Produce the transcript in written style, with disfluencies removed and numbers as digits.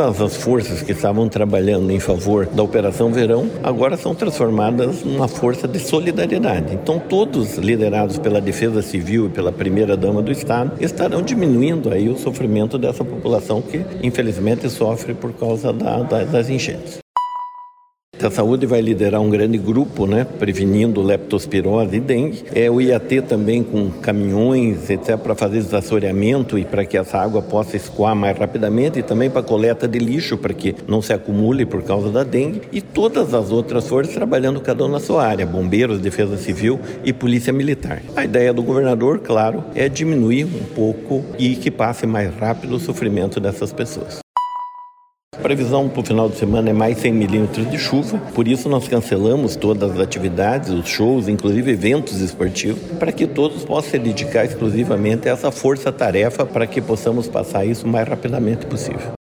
todas as forças que estavam trabalhando em favor da Operação Verão agora são transformadas numa força de solidariedade. Então todos liderados pela Defesa Civil e pela Primeira-Dama do Estado estarão diminuindo aí o sofrimento dessa população que infelizmente sofre por causa das enchentes. A saúde vai liderar um grande grupo, prevenindo leptospirose e dengue. O IAT também com caminhões, etc., para fazer desassoreamento e para que essa água possa escoar mais rapidamente, e também para coleta de lixo, para que não se acumule por causa da dengue. E todas as outras forças trabalhando cada um na sua área, bombeiros, defesa civil e polícia militar. A ideia do governador, claro, é diminuir um pouco e que passe mais rápido o sofrimento dessas pessoas. A previsão para o final de semana é mais 100 milímetros de chuva, por isso nós cancelamos todas as atividades, os shows, inclusive eventos esportivos, para que todos possam se dedicar exclusivamente a essa força-tarefa para que possamos passar isso o mais rapidamente possível.